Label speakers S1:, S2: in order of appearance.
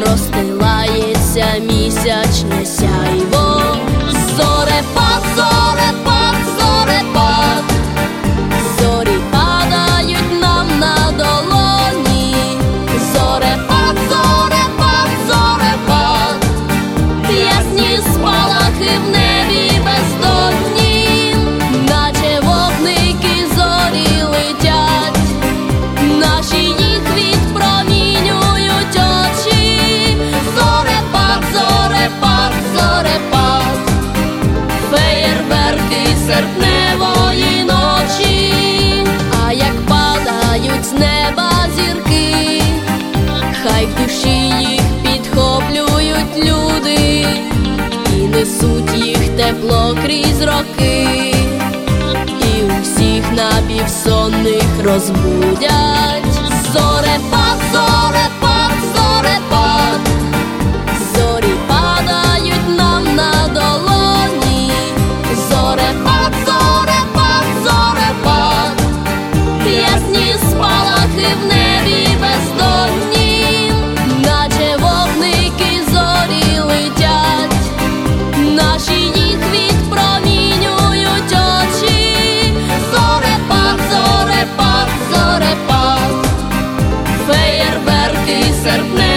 S1: розстилається місячне сяйво. Зорепад, зорепад, зорепад, зорі падають нам на долоні. Зорепад, зорепад, зорепад, ясні спалахи в небі бездонні, наче вогники зорі летять, наші їх відпромінюють очі. Зорепад, зорепад, зорепад, феєрверки серпневої ночі. А як падають з неба зірки, хай в душі їх підхоплюють люди і несуть їх тепло крізь роки, і усіх напівсонних розбудять. Зорепад, зорепад, зорепад, зорі падають нам на долоні. Зорепад, зорепад, зорепад, ясні спалахи в небі бездонні, наче вогники зорі летять, наші їх відпромінюють очі. Зорепад, зорепад, зорепад, феєрверки серпневої